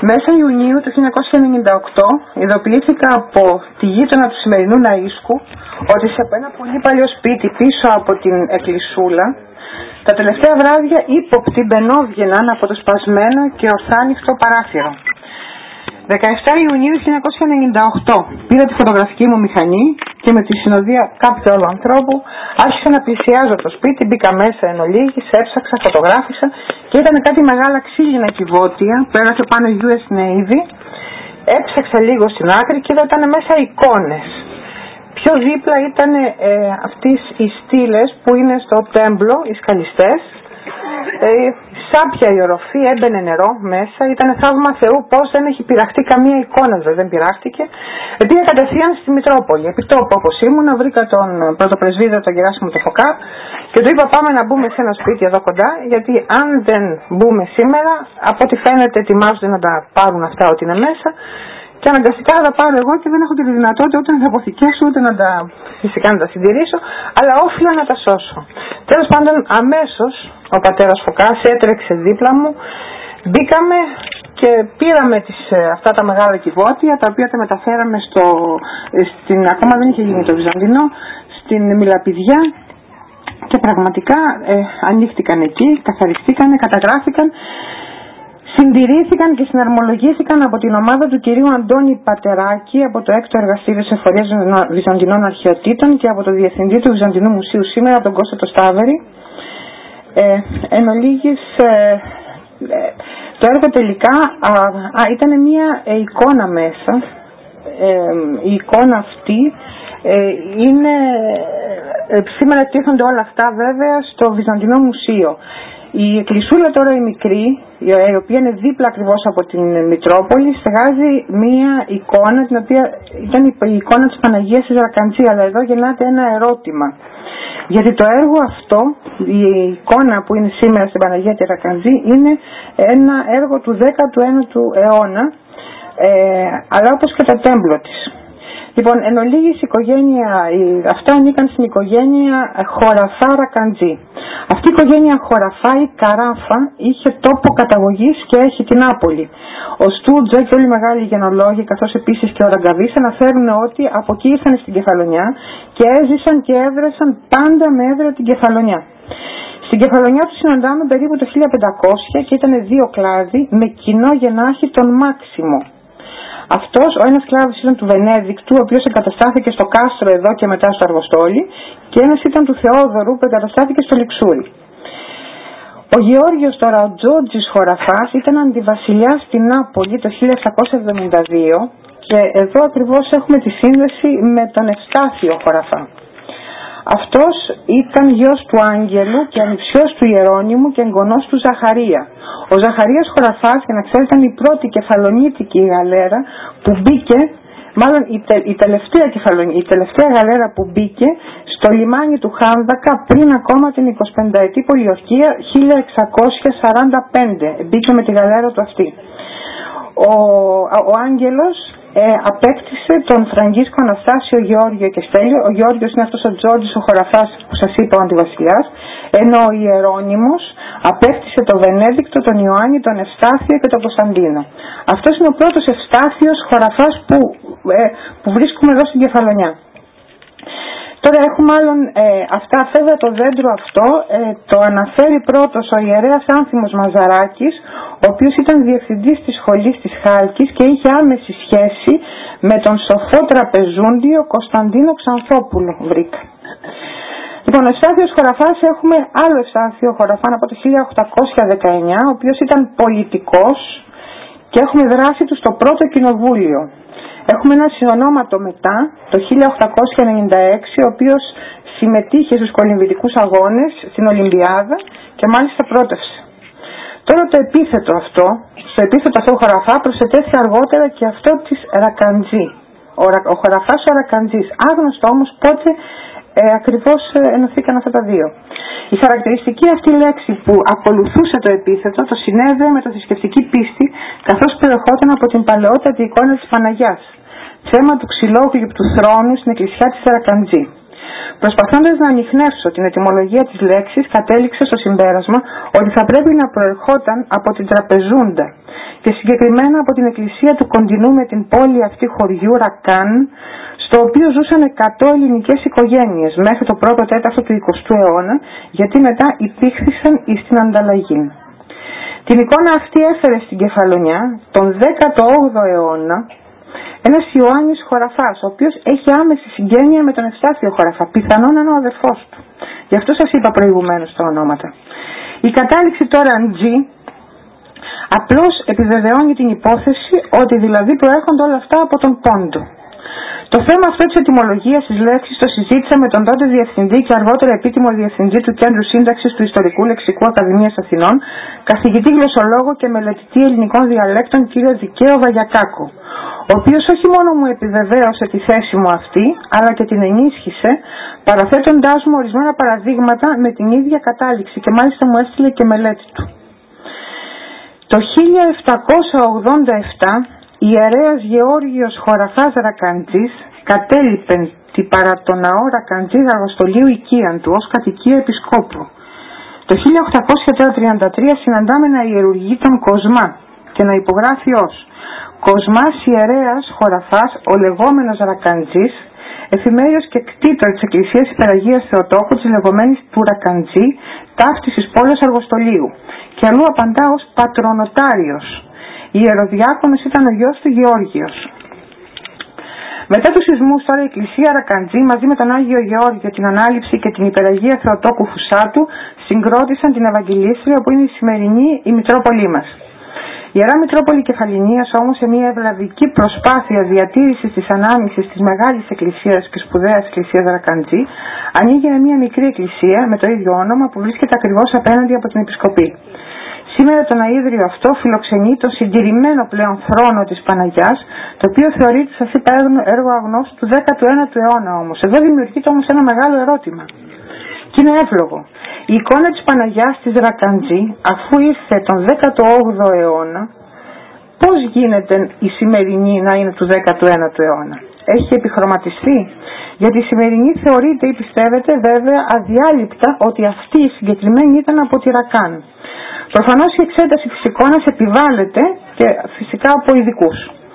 Μέσα Ιουνίου του 1998 ειδοποιήθηκα από τη γείτονα του σημερινού Ναΐσκου ότι σε ένα πολύ παλιό σπίτι πίσω από την εκκλησούλα τα τελευταία βράδια ύποπτοι μπαινόβγαιναν από το σπασμένο και ορθάνυχτο παράθυρο. 17 Ιουνίου 1998 πήρα τη φωτογραφική μου μηχανή και με τη συνοδεία κάποιου άλλου ανθρώπου άρχισα να πλησιάζω το σπίτι, μπήκα μέσα εν ολίγης, έψαξα, φωτογράφησα και ήταν κάτι μεγάλα ξύλινα κυβότια που έγραφε πάνω US Navy. Έψαξα λίγο στην άκρη και είδα ήταν μέσα εικόνες. Πιο δίπλα ήταν αυτές οι στήλες που είναι στο τέμπλο, οι σκαλιστές. Σάπια η οροφή, έμπαινε νερό μέσα, ήταν θαύμα Θεού πως δεν έχει πειραχτεί καμία εικόνα, δεν πειράχτηκε. Πήγα κατευθείαν στη Μητρόπολη, επί τόπου όπως ήμουν, βρήκα τον πρωτοπρεσβύτερο τον Γεράσιμο το Φωκά και του είπα πάμε να μπούμε σε ένα σπίτι εδώ κοντά, γιατί αν δεν μπούμε σήμερα, από ό,τι φαίνεται ετοιμάζονται να τα πάρουν αυτά ότι είναι μέσα και αναγκαστικά θα τα πάρω εγώ και δεν έχω και τη δυνατότητα ούτε να τα αποθηκέσω ούτε να τα, φυσικά να τα συντηρήσω, αλλά όφιλα να τα σώσω. Τέλος πάντων αμέσως ο πατέρας Φωκάς έτρεξε δίπλα μου, μπήκαμε και πήραμε αυτά τα μεγάλα κυβότια τα οποία τα μεταφέραμε ακόμα δεν είχε γίνει το Βυζαντινό, στην Μιλαπηδιά και πραγματικά ανοίχτηκαν εκεί, καθαριστήκαν, καταγράφηκαν, συντηρήθηκαν και συναρμολογήθηκαν από την ομάδα του κυρίου Αντώνη Πατεράκη από το 6ο Εργαστήριο της Εφορίας Βυζαντινών Αρχαιοτήτων και από το Διευθυντή του Βυζαντινού Μουσείου σήμερα, τον Κώστα το Σταύρη. Εν ολίγης, το έργο τελικά ήταν μια εικόνα μέσα. Η εικόνα αυτή είναι, σήμερα εκτίθονται όλα αυτά βέβαια στο Βυζαντινό Μουσείο. Η εκκλησούλα τώρα η μικρή, η οποία είναι δίπλα ακριβώς από την Μητρόπολη, στεγάζει μία εικόνα, την οποία ήταν η εικόνα της Παναγίας της Ρακαντζή, αλλά εδώ γεννάται ένα ερώτημα. Γιατί το έργο αυτό, η εικόνα που είναι σήμερα στην Παναγία της Ρακαντζή, είναι ένα έργο του 19ου αιώνα, αλλά όπως και το τέμπλο της. Λοιπόν, εν ολίγης αυτά ανήκαν στην οικογένεια Χωραφά Ρακαντζή. Αυτή η οικογένεια Χωραφά ή Καράφα είχε τόπο καταγωγής και έχει την Νάπολη. Ο Στούτζα και όλοι οι μεγάλοι γενολόγοι, καθώς επίσης και ο Ραγκαβής, αναφέρουν ότι από εκεί ήρθαν στην Κεφαλονιά και έζησαν και έβρεσαν πάντα με έδρα την Κεφαλονιά. Στην Κεφαλονιά του συναντάμε περίπου το 1500 και ήταν 2 κλάδοι με κοινό γενάρχη τον Μάξιμο. Αυτός, ο ένας κλάδος ήταν του Βενέδικτου, ο οποίος εγκαταστάθηκε στο κάστρο εδώ και μετά στο Αργοστόλι, και ένας ήταν του Θεόδωρου που εγκαταστάθηκε στο Λιξούρι. Ο Γεώργιος τώρα, ο Τζόρτζης Χωραφάς, ήταν αντιβασιλιάς στην Νάπολη το 1772 και εδώ ακριβώς έχουμε τη σύνδεση με τον Ευστάθιο Χωραφά. Αυτός ήταν γιος του Άγγελου και ανιψιός του Ιερώνυμου και εγγονός του Ζαχαρία. Ο Ζαχαρίας Χωραφάς, για να ξέρετε, ήταν η πρώτη κεφαλονίτικη γαλέρα που μπήκε, μάλλον η τελευταία γαλέρα που μπήκε στο λιμάνι του Χάνδακα πριν ακόμα την 25η πολιορκία 1645. Μπήκε με τη γαλέρα του αυτή. Ο Άγγελος απέκτησε τον Φραγκίσκο Αναστάσιο Γεώργιο και Στέλιο. Ο Γεώργιος είναι αυτός ο Τζόρτζης ο Χωραφάς που σας είπα, ο αντιβασιλιάς, ενώ ο Ιερώνυμος απέκτησε τον Βενέδικτο, τον Ιωάννη, τον Ευστάθιο και τον Κωνσταντίνο. Αυτός είναι ο πρώτος Ευστάθιος Χωραφάς που βρίσκουμε εδώ στην Κεφαλονιά. Τώρα έχουμε άλλον αυτά, βέβαια το δέντρο αυτό το αναφέρει πρώτος ο ιερέας Άνθιμος Μαζαράκης, ο οποίος ήταν διευθυντής της σχολής της Χάλκης και είχε άμεση σχέση με τον σοφό τραπεζούντιο Κωνσταντίνο Ξανθόπουλο. Βρήκα. Λοιπόν, ο Ευστάθιος Χωραφάς, έχουμε άλλο Ευστάθιο Χωραφά από το 1819, ο οποίος ήταν πολιτικός και έχουμε δράση του στο πρώτο κοινοβούλιο. Έχουμε ένα συνονόματο μετά, το 1896, ο οποίος συμμετείχε στους κολυμβητικούς αγώνες στην Ολυμπιάδα και μάλιστα πρότευσε. Τώρα το επίθετο αυτό, στο επίθετο αυτό Χωραφά προσετέθη αργότερα και αυτό της Ρακαντζή. Ο Χωραφάς ο Ρακαντζής, άγνωστο όμως πότε ακριβώς ενωθήκαν αυτά τα δύο. Η χαρακτηριστική αυτή λέξη που ακολουθούσε το επίθετο το συνέδεε με το θρησκευτική πίστη, καθώς προερχόταν από την παλαιότατη εικόνα της Παναγιάς, θέμα του ξυλόγλυπτου θρόνου στην εκκλησιά της Ρακαντζή. Προσπαθώντας να ανιχνεύσω την ετυμολογία της λέξης, κατέληξα στο συμπέρασμα ότι θα πρέπει να προερχόταν από την τραπεζούντα και συγκεκριμένα από την εκκλησία του κοντινού με την πόλη αυτή χωριού Ρακάν, στο οποίο ζούσαν 100 ελληνικές οικογένειες μέχρι το πρώτο τέταρτο του 20ου αιώνα, γιατί μετά υπήρχαν στην ανταλλαγή. Την εικόνα αυτή έφερε στην Κεφαλονιά τον 18ο αιώνα ένας Ιωάννης Χωραφάς, ο οποίος έχει άμεση συγγένεια με τον Ευστάθιο Χωραφά, πιθανόν είναι ο αδερφός του. Γι' αυτό σας είπα προηγουμένως τα ονόματα. Η κατάληξη τώρα G απλώς επιβεβαιώνει την υπόθεση ότι δηλαδή προέρχονται όλα αυτά από τον Πόντο. Το θέμα αυτό της ετυμολογίας της λέξης το συζήτησα με τον τότε διευθυντή και αργότερα επίτιμο διευθυντή του Κέντρου Σύνταξης του Ιστορικού Λεξικού Ακαδημίας Αθηνών, καθηγητή γλωσσολόγο και μελετητή ελληνικών διαλέκτων κ. Δικαίο Βαγιακάκο, ο οποίος όχι μόνο μου επιβεβαίωσε τη θέση μου αυτή, αλλά και την ενίσχυσε, παραθέτοντάς μου ορισμένα παραδείγματα με την ίδια κατάληξη και μάλιστα μου έστειλε και μελέτη του. Το 1787 ιερέας Γεώργιος Χωραφάς Ρακαντζής κατέλειπεν τη παρά το ναό Ρακαντζής Αργοστολίου οικίαν του ως κατοικία επισκόπου. Το 1833 συναντάμε να ιερουργεί τον Κοσμά και να υπογράφει ως Κοσμάς ιερέας Χωραφάς ο λεγόμενος Ρακαντζής, εφημέριος και κτήτορ της Εκκλησίας Υπεραγίας Θεοτόκου της λεγόμενης του Ρακαντζή, ταύτης της πόλης Αργοστολίου, και αλλού απαντά ως πατρονοτάριος. Ιεροδιάκονος ήταν ο γιος του Γεώργιος. Μετά τους σεισμούς τώρα η Εκκλησία Ρακαντζή μαζί με τον Άγιο Γεώργιο, την Ανάληψη και την Υπεραγία Θεοτόκου Φουσάτου συγκρότησαν την Ευαγγελίστρια που είναι η σημερινή η Μητρόπολη μας. Η Ιερά Μητρόπολη Κεφαληνίας όμως, σε μια ευλαβική προσπάθεια διατήρησης της ανάμνησης της μεγάλης εκκλησίας και σπουδαίας εκκλησίας Ρακαντζή, ανοίγει μια μικρή εκκλησία με το ίδιο όνομα που βρίσκεται ακριβώς απέναντι από την Επισκοπή. Σήμερα το ναΐδριο αυτό φιλοξενεί το συντηρημένο πλέον θρόνο της Παναγιάς, το οποίο θεωρείται σας είπα έργο αγνώστου του 19ου αιώνα όμως. Εδώ δημιουργείται όμως ένα μεγάλο ερώτημα. Και είναι εύλογο. Η εικόνα της Παναγιάς της Ρακαντζή, αφού ήρθε τον 18ο αιώνα, πώς γίνεται η σημερινή να είναι του 19ου αιώνα? Έχει επιχρωματιστεί? Γιατί η σημερινή θεωρείται ή πιστεύετε βέβαια αδιάλειπτα ότι αυτή η συγκεκριμένη ήταν από τη Ρακάν. Προφανώς η εξέταση της εικόνας επιβάλλεται και φυσικά από ειδικούς.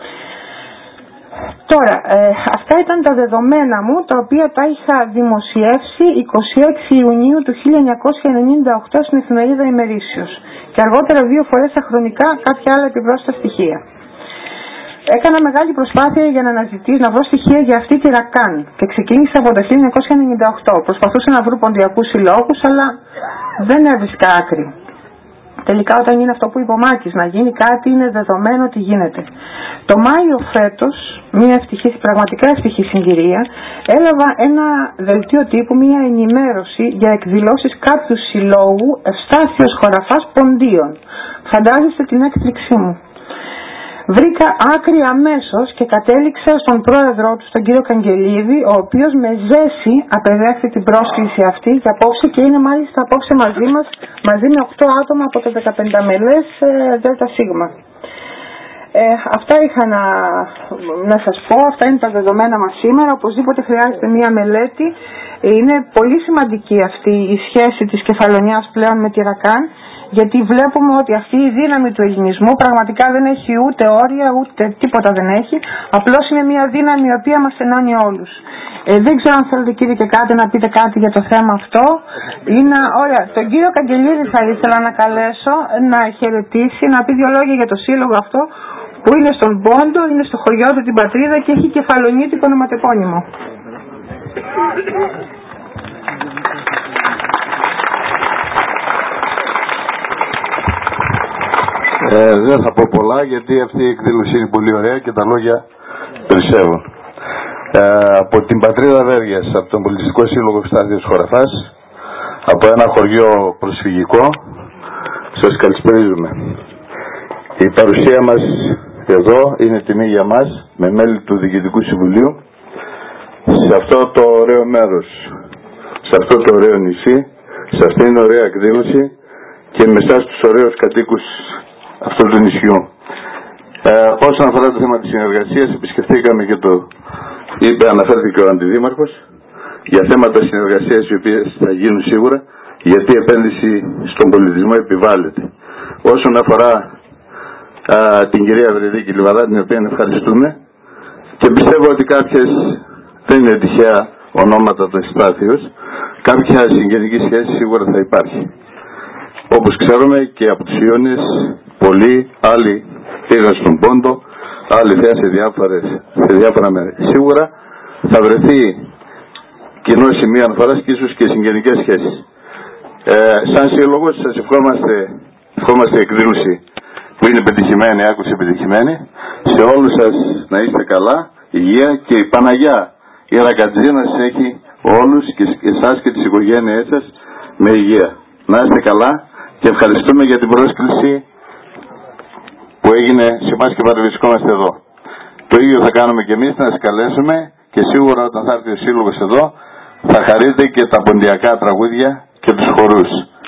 Τώρα, αυτά ήταν τα δεδομένα μου, τα οποία τα είχα δημοσιεύσει 26 Ιουνίου του 1998 στην εφημερίδα Ημερήσιος και αργότερα 2 φορές τα χρονικά κάποια άλλα επιπρόσθετα στοιχεία. Έκανα μεγάλη προσπάθεια για να βρω στοιχεία για αυτή τη Ρακάν και ξεκίνησα από το 1998. Προσπαθούσα να βρω ποντιακούς συλλόγους, αλλά δεν έβρισκα άκρη. Τελικά όταν είναι αυτό που είπε ο Μάκης, να γίνει κάτι, είναι δεδομένο ότι γίνεται. Το Μάιο φέτος, μια ευτυχή, πραγματικά ευτυχή συγκυρία, έλαβα ένα δελτίο τύπου, μια ενημέρωση για εκδηλώσεις κάποιου συλλόγου Ευστάθιος Χωραφάς Ποντίων. Φαντάζεστε την έκπληξή μου. Βρήκα άκρη αμέσως και κατέληξα στον πρόεδρό του, τον κύριο Καγγελίδη, ο οποίος με ζέση απεδέχθη την πρόσκληση αυτή και απόψε και είναι μάλιστα απόψε μαζί μας, μαζί με 8 άτομα από το 15 μελές ΔΣ. Αυτά είχα να σας πω, αυτά είναι τα δεδομένα μας σήμερα. Οπωσδήποτε χρειάζεται μια μελέτη. Είναι πολύ σημαντική αυτή η σχέση της Κεφαλονιάς πλέον με τη Ρακάν, γιατί βλέπουμε ότι αυτή η δύναμη του ελληνισμού πραγματικά δεν έχει ούτε όρια, ούτε τίποτα δεν έχει. Απλώς είναι μια δύναμη η οποία μας ενώνει όλους. Δεν ξέρω αν θέλετε κύριε και κάτι να πείτε κάτι για το θέμα αυτό. Ωραία. Τον κύριο Καγγελίδη θα ήθελα να καλέσω να χαιρετήσει, να πει 2 λόγια για το σύλλογο αυτό που είναι στον Πόντο, είναι στο χωριό του την πατρίδα και έχει κεφαλονίτικο ονοματεπώνυμο. Δεν θα πω πολλά γιατί αυτή η εκδήλωση είναι πολύ ωραία και τα λόγια περισσεύουν. Από την πατρίδα Βέργειας, από τον Πολιτιστικό Σύλλογο Ευστάθιος Χωραφάς, από ένα χωριό προσφυγικό, σας καλησπερίζουμε. Η παρουσία μας εδώ είναι τιμή για μας, με μέλη του Διοικητικού Συμβουλίου, σε αυτό το ωραίο μέρος, σε αυτό το ωραίο νησί, σε αυτήν την ωραία εκδήλωση και με εσάς τους ωραίους κατοίκους αυτού του νησιού. Όσον αφορά το θέμα της συνεργασίας, επισκεφτήκαμε και αναφέρθηκε ο Αντιδήμαρχος, για θέματα συνεργασίας οι οποίες θα γίνουν σίγουρα, γιατί η επένδυση στον πολιτισμό επιβάλλεται. Όσον αφορά την κυρία Βρυδίκη Λιβαδά, την οποία ευχαριστούμε, και πιστεύω ότι κάποιες, δεν είναι τυχαία ονόματα των συμπάθειος, κάποια συγγενική σχέση σίγουρα θα υπάρχει. Όπως ξέρουμε και από τους Ιώνες, πολλοί άλλοι πήγαν στον Πόντο, άλλοι σε διάφορα μέρη. Σίγουρα θα βρεθεί κοινό σημείο αναφοράς και ίσως και συγγενικές σχέσεις. Σαν σύλλογος σας ευχόμαστε εκδήλωση που είναι πετυχημένη, άκουσε πετυχημένη. Σε όλους σας να είστε καλά, υγεία, και η Παναγιά, η Ρακατζή, να σας έχει όλους και εσάς και τις οικογένειές σας με υγεία. Να είστε καλά και ευχαριστούμε για την πρόσκληση που έγινε σε εμάς και παρευρισκόμαστε εδώ. Το ίδιο θα κάνουμε και εμείς, να σας καλέσουμε, και σίγουρα όταν θα έρθει ο σύλλογος εδώ θα χαρείτε και τα ποντιακά τραγούδια και τους χορούς.